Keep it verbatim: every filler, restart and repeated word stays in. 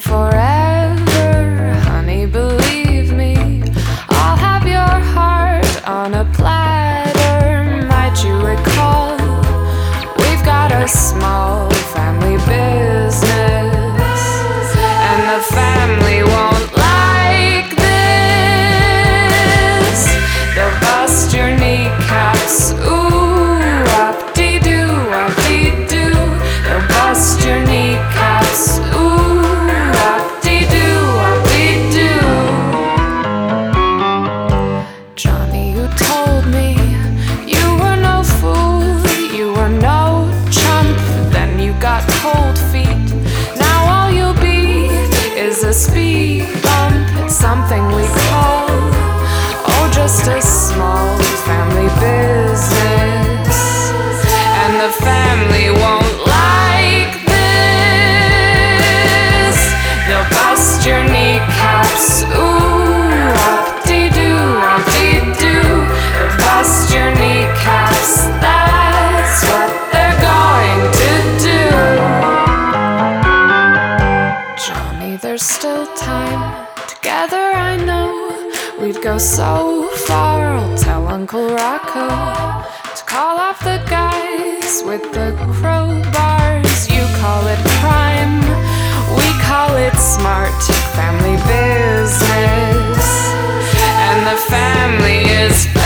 forever, honey, believe me. I'll have your heart on a platter. Might you recall, we've got a small family business, and the family won't like this. They'll bust your kneecaps, ooh, wop-dee-doo, wop-dee-doo. They'll bust your kneecaps, ooh, wop-dee-doo, wop-dee-doo. Johnny, you told me you were no fool, you were no chump. Then you got cold feet. Now all you'll be is a speed bump. It's something we call, oh, just a small family business, and the family won't like this. They'll bust your kneecaps, ooh, wop-dee-doo, wop-dee-doo. They'll bust your kneecaps, that's what they're going to do. Johnny, there's still time. Together I know we'd go so far. I'll tell Uncle Rocco to call off the guys with the crowbars. You call it crime, we call it smart family business, and the family is